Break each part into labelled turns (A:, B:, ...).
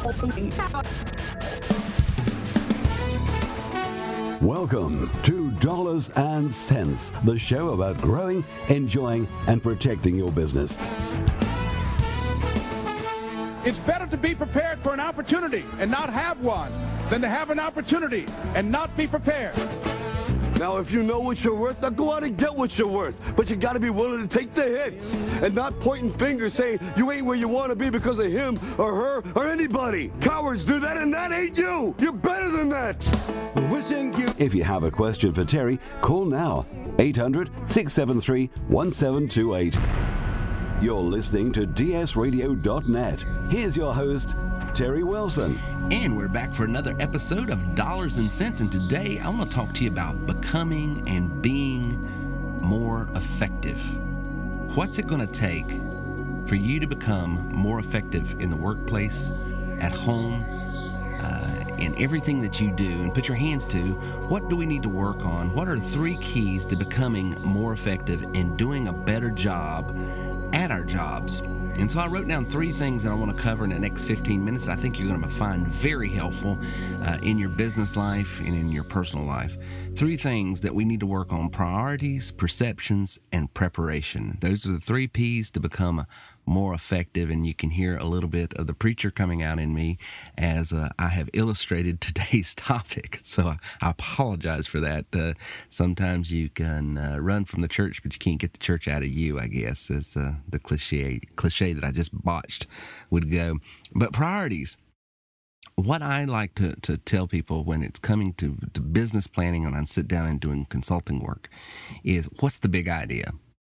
A: Welcome to Dollars and Cents, the show about growing, enjoying, and protecting your business.
B: It's better to be prepared for an opportunity and not have one than to have an opportunity and not be prepared.
C: Now, if you know what you're worth, now go out and get what you're worth. But you got to be willing to take the hits and not pointing fingers saying you ain't where you want to be because of him or her or anybody. Cowards do that, and that ain't you. You're better than that. Wishing you.
A: If you have a question for Terry, call now. 800-673-1728. You're listening to dsradio.net. Here's your host, Terry Wilson.
D: And we're back for another episode of Dollars and Cents. And today I want to talk to you about becoming and being more effective. What's it going to take for you to become more effective in the workplace, at home, in everything that you do? And put your hands to, what do we need to work on? What are the 3 keys to becoming more effective and doing a better job at our jobs? And so I wrote down 3 things that I want to cover in the next 15 minutes that I think you're going to find very helpful in your business life and in your personal life. 3 things that we need to work on: priorities, perceptions, and preparation. Those are the 3 P's to become more effective, and you can hear a little bit of the preacher coming out in me as I have illustrated today's topic. So I apologize for that. Sometimes you can run from the church, but you can't get the church out of you, I guess, as the cliche that I just botched would go. But priorities. What I like to tell people when it's coming to business planning and I sit down and doing consulting work is, what's the big idea?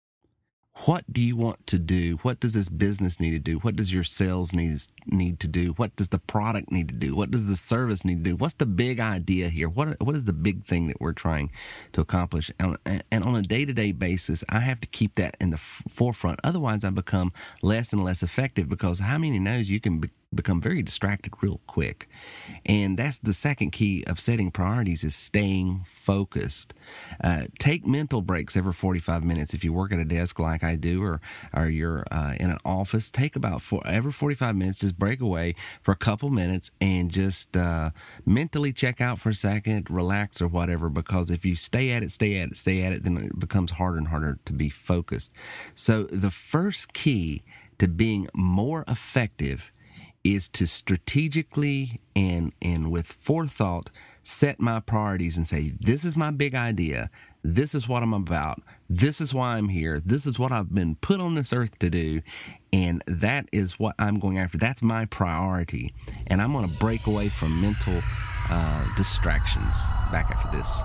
D: What do you want to do? What does this business need to do? What does your sales need to do? What does the product need to do? What does the service need to do? What's the big idea here? What is the big thing that we're trying to accomplish? And on a day-to-day basis, I have to keep that in the forefront. Otherwise, I become less and less effective, because how many knows you can become very distracted real quick. And that's the second key of setting priorities, is staying focused. Take mental breaks every 45 minutes. If you work at a desk like I do, or you're in an office, take about every 45 minutes, just break away for a couple minutes and just mentally check out for a second, relax or whatever, because if you stay at it, then it becomes harder and harder to be focused. So the first key to being more effective is to strategically and with forethought set my priorities and say, this is my big idea, this is what I'm about, this is why I'm here, this is what I've been put on this earth to do, and that is what I'm going after. That's my priority, and I'm going to break away from mental distractions. Back after this.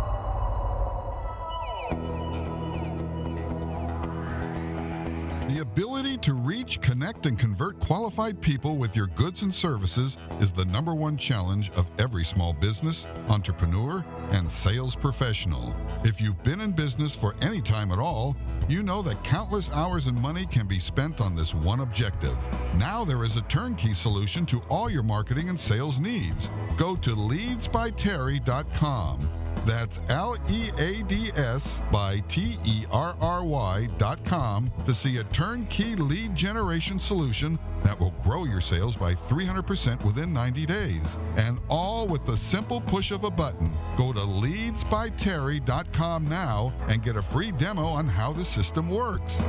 E: The ability to reach, connect, and convert qualified people with your goods and services is the number one challenge of every small business, entrepreneur, and sales professional. If you've been in business for any time at all, you know that countless hours and money can be spent on this one objective. Now there is a turnkey solution to all your marketing and sales needs. Go to leadsbyterry.com. That's LEADS by TERRY.com to see a turnkey lead generation solution that will grow your sales by 300% within 90 days. And all with the simple push of a button. Go to leadsbyterry.com now and get a free demo on how the system works.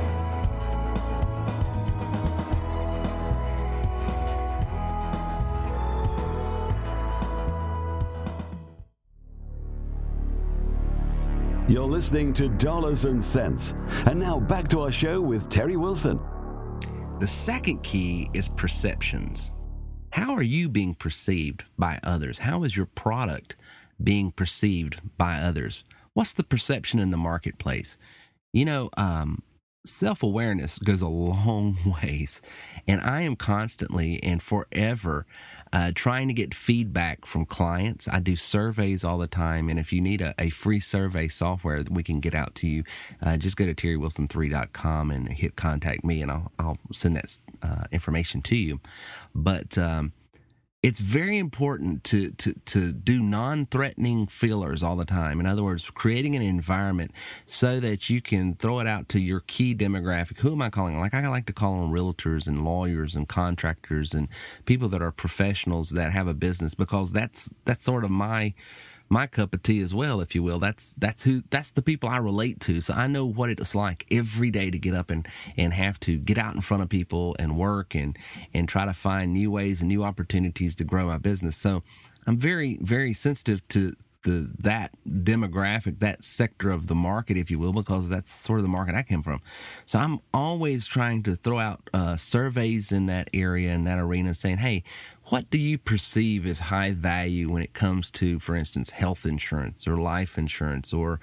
A: You're listening to Dollars and Cents. And now back to our show with Terry Wilson.
D: The second key is perceptions. How are you being perceived by others? How is your product being perceived by others? What's the perception in the marketplace? You know, self-awareness goes a long ways. And I am constantly and forever trying to get feedback from clients. I do surveys all the time, and if you need a free survey software that we can get out to you, just go to terrywilson3.com and hit contact me, and I'll send that information to you. But it's very important to do non-threatening fillers all the time. In other words, creating an environment so that you can throw it out to your key demographic. Who am I calling? Like, I like to call on realtors and lawyers and contractors and people that are professionals that have a business, because that's sort of my cup of tea as well, if you will. That's the people I relate to. So I know what it's like every day to get up and have to get out in front of people and work and try to find new ways and new opportunities to grow my business. So I'm very, very sensitive to that demographic, that sector of the market, if you will, because that's sort of the market I came from. So I'm always trying to throw out surveys in that area, in that arena, saying, hey, what do you perceive as high value when it comes to, for instance, health insurance or life insurance or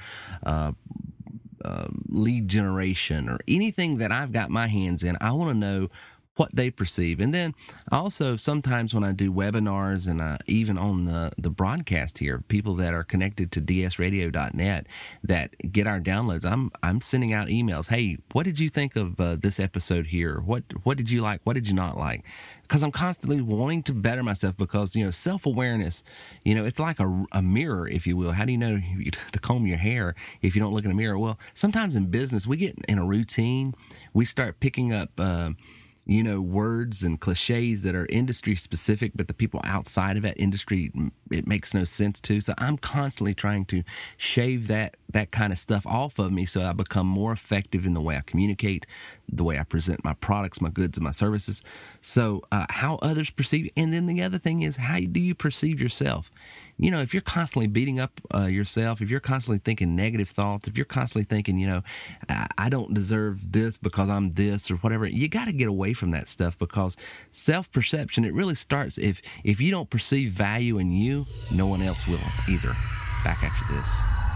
D: lead generation or anything that I've got my hands in? I want to know what they perceive. And then also sometimes when I do webinars and even on the broadcast here, people that are connected to dsradio.net that get our downloads, I'm sending out emails. Hey, what did you think of this episode here? What did you like? What did you not like? Because I'm constantly wanting to better myself, because, self-awareness, it's like a mirror, if you will. How do you know to comb your hair if you don't look in a mirror? Well, sometimes in business, we get in a routine. We start picking up words and cliches that are industry specific, but the people outside of that industry, it makes no sense to. So I'm constantly trying to shave that kind of stuff off of me so I become more effective in the way I communicate, the way I present my products, my goods, and my services. So how others perceive. And then the other thing is, how do you perceive yourself? If you're constantly beating up yourself, if you're constantly thinking negative thoughts, if you're constantly thinking, I don't deserve this because I'm this or whatever, you got to get away from that stuff, because self-perception, it really starts if you don't perceive value in you, no one else will either. Back after this.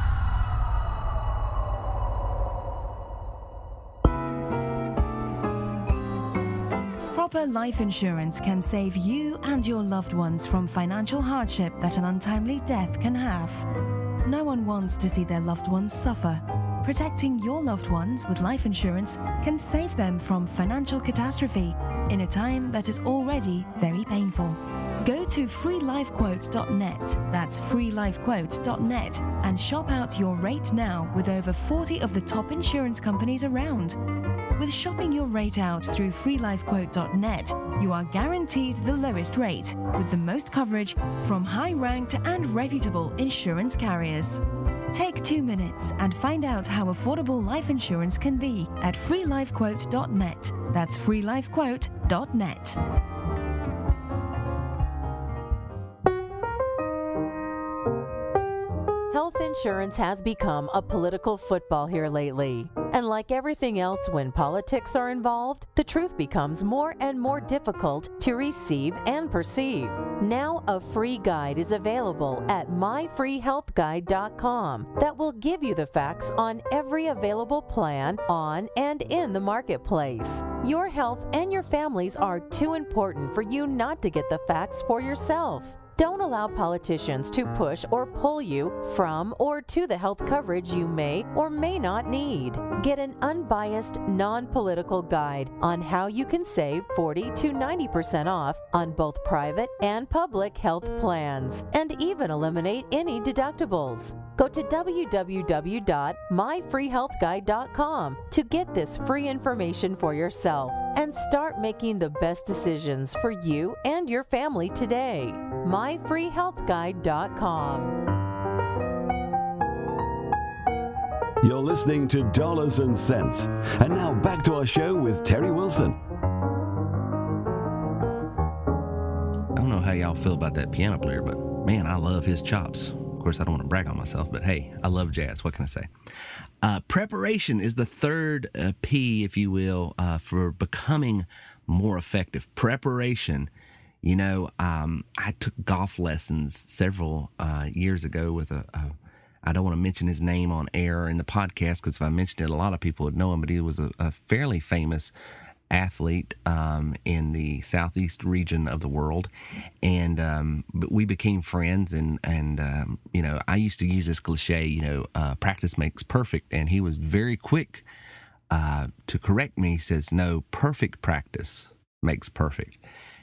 F: Proper life insurance can save you and your loved ones from financial hardship that an untimely death can have. No one wants to see their loved ones suffer. Protecting your loved ones with life insurance can save them from financial catastrophe in a time that is already very painful. Go to freelifequote.net, that's freelifequote.net, and shop out your rate now with over 40 of the top insurance companies around. With shopping your rate out through freelifequote.net, you are guaranteed the lowest rate with the most coverage from high-ranked and reputable insurance carriers. Take 2 minutes and find out how affordable life insurance can be at freelifequote.net. That's freelifequote.net.
G: Health insurance has become a political football here lately. And like everything else, when politics are involved, the truth becomes more and more difficult to receive and perceive. Now a free guide is available at myfreehealthguide.com that will give you the facts on every available plan on and in the marketplace. Your health and your family's are too important for you not to get the facts for yourself. Don't allow politicians to push or pull you from or to the health coverage you may or may not need. Get an unbiased, non-political guide on how you can save 40 to 90% off on both private and public health plans, and even eliminate any deductibles. Go to www.myfreehealthguide.com to get this free information for yourself and start making the best decisions for you and your family today. myfreehealthguide.com.
A: You're listening to Dollars and Cents. And now back to our show with Terry Wilson.
D: I don't know how y'all feel about that piano player, but man, I love his chops. Of course, I don't want to brag on myself, but hey, I love jazz. What can I say? Preparation is the third P, if you will, for becoming more effective. Preparation. I took golf lessons several years ago with I don't want to mention his name on air in the podcast, because if I mentioned it, a lot of people would know him, but he was a fairly famous athlete in the southeast region of the world, and but we became friends, and I used to use this cliche, practice makes perfect, and he was very quick to correct me. He says, no, perfect practice makes perfect.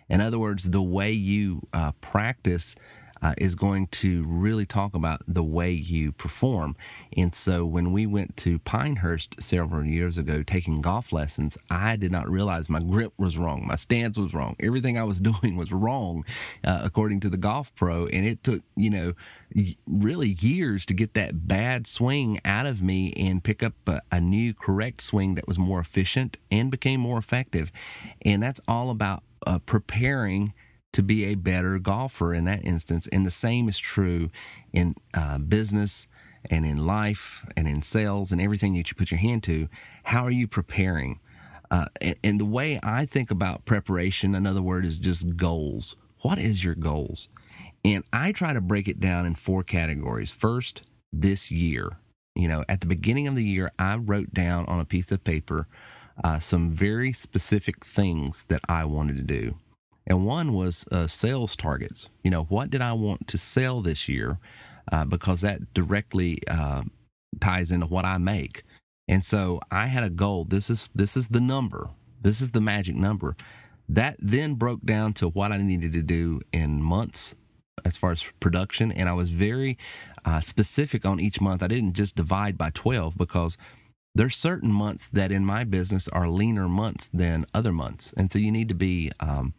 D: In other words, the way you practice is going to really talk about the way you perform. And so when we went to Pinehurst several years ago taking golf lessons, I did not realize my grip was wrong. My stance was wrong. Everything I was doing was wrong, according to the golf pro. And it took, really years to get that bad swing out of me and pick up a new correct swing that was more efficient and became more effective. And that's all about preparing to be a better golfer in that instance. And the same is true in business and in life and in sales and everything that you put your hand to. How are you preparing? And the way I think about preparation, another word, is just goals. What is your goals? And I try to break it down in 4 categories. First, this year. At the beginning of the year, I wrote down on a piece of paper some very specific things that I wanted to do. And one was sales targets. What did I want to sell this year? Because that directly ties into what I make. And so I had a goal. This is the number. This is the magic number. That then broke down to what I needed to do in months as far as production. And I was very specific on each month. I didn't just divide by 12 because there's certain months that in my business are leaner months than other months. And so you need to be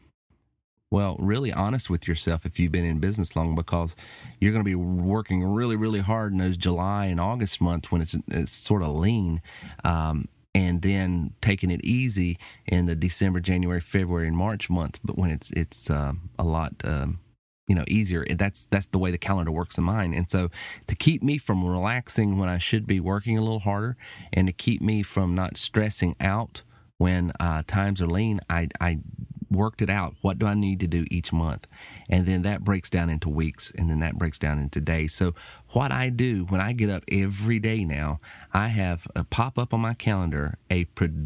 D: really honest with yourself if you've been in business long, because you're going to be working really, really hard in those July and August months when it's sort of lean, and then taking it easy in the December, January, February, and March months. But when it's a lot easier, that's the way the calendar works in mine. And so to keep me from relaxing when I should be working a little harder, and to keep me from not stressing out when times are lean, I worked it out. What do I need to do each month? And then that breaks down into weeks, and then that breaks down into days. So what I do when I get up every day now, I have a pop up on my calendar, a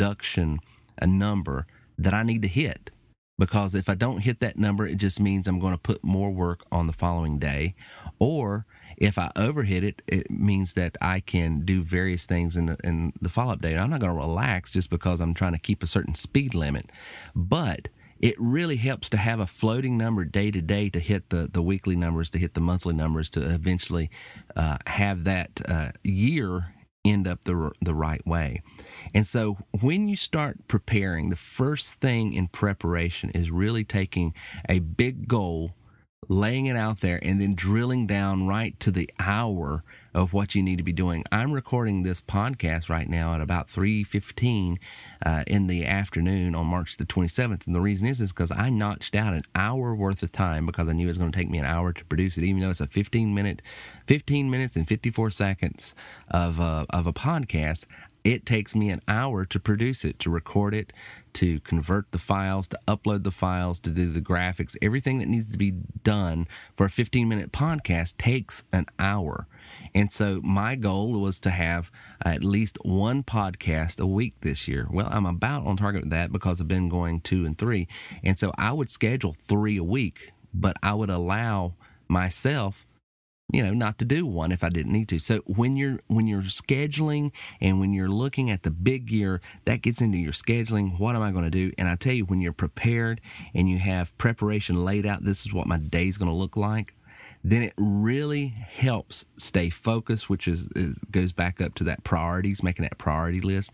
D: number that I need to hit. Because if I don't hit that number, it just means I'm going to put more work on the following day. Or if I overhit it, it means that I can do various things in the follow-up day. I'm not going to relax just because I'm trying to keep a certain speed limit. But it really helps to have a floating number day to day to hit the weekly numbers, to hit the monthly numbers, to eventually have that year end up the right way. And so when you start preparing, the first thing in preparation is really taking a big goal, laying it out there, and then drilling down right to the hour of what you need to be doing. I'm recording this podcast right now at about 3:15 in the afternoon on March the 27th. And the reason is because I notched out an hour worth of time because I knew it was going to take me an hour to produce it, even though it's a 15 minutes and 54 seconds of a podcast. It takes me an hour to produce it, to record it, to convert the files, to upload the files, to do the graphics. Everything that needs to be done for a 15-minute podcast takes an hour. And so my goal was to have at least one podcast a week this year. Well, I'm about on target with that because I've been going 2 and 3. And so I would schedule 3 a week, but I would allow myself not to do one if I didn't need to. So when you're scheduling and when you're looking at the big year, that gets into your scheduling. What am I going to do? And I tell you, when you're prepared and you have preparation laid out, this is what my day's going to look like, then it really helps stay focused, which goes back up to that priorities, making that priority list.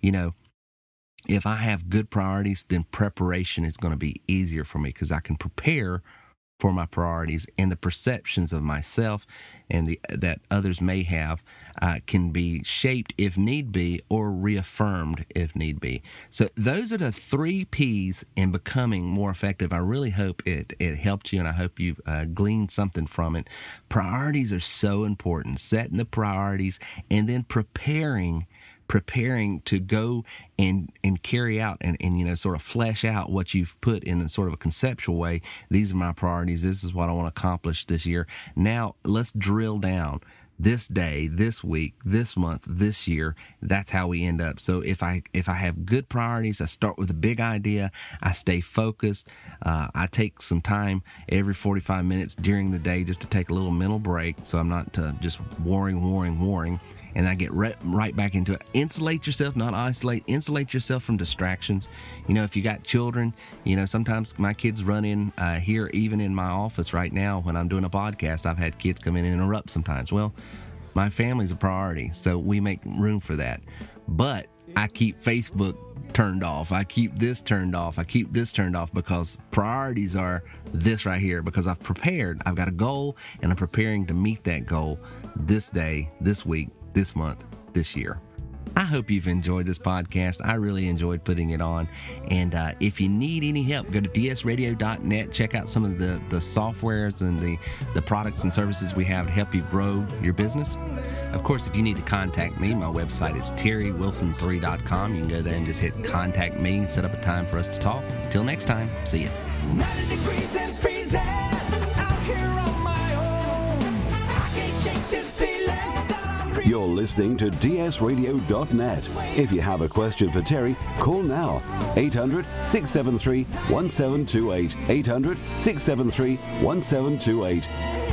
D: If I have good priorities, then preparation is going to be easier for me because I can prepare for my priorities, and the perceptions of myself and that others may have can be shaped if need be, or reaffirmed if need be. So those are the 3 P's in becoming more effective. I really hope it helped you, and I hope you've gleaned something from it. Priorities are so important. Setting the priorities and then preparing to go and carry out and sort of flesh out what you've put in a sort of a conceptual way. These are my priorities. This is what I want to accomplish this year. Now let's drill down this day, this week, this month, this year. That's how we end up. So if I have good priorities, I start with a big idea. I stay focused. I take some time every 45 minutes during the day just to take a little mental break, so I'm not just warring. and I get right back into it. Insulate yourself, not isolate. Insulate yourself from distractions. If you got children, sometimes my kids run in here, even in my office right now when I'm doing a podcast. I've had kids come in and interrupt sometimes. Well, my family's a priority, so we make room for that. But I keep Facebook turned off. I keep this turned off. I keep this turned off because priorities are this right here, because I've prepared. I've got a goal, and I'm preparing to meet that goal this day, this week, this month, this year. I hope you've enjoyed this podcast. I really enjoyed putting it on. And if you need any help, go to dsradio.net. Check out some of the softwares and the products and services we have to help you grow your business. Of course, if you need to contact me, my website is terrywilson3.com. You can go there and just hit contact me, set up a time for us to talk. Till next time, see ya.
H: 90 degrees and freezing out here on my own. I can't shake this feeling that I'm breathing.
A: You're listening to dsradio.net. If you have a question for Terry, call now. 800-673-1728. 800-673-1728.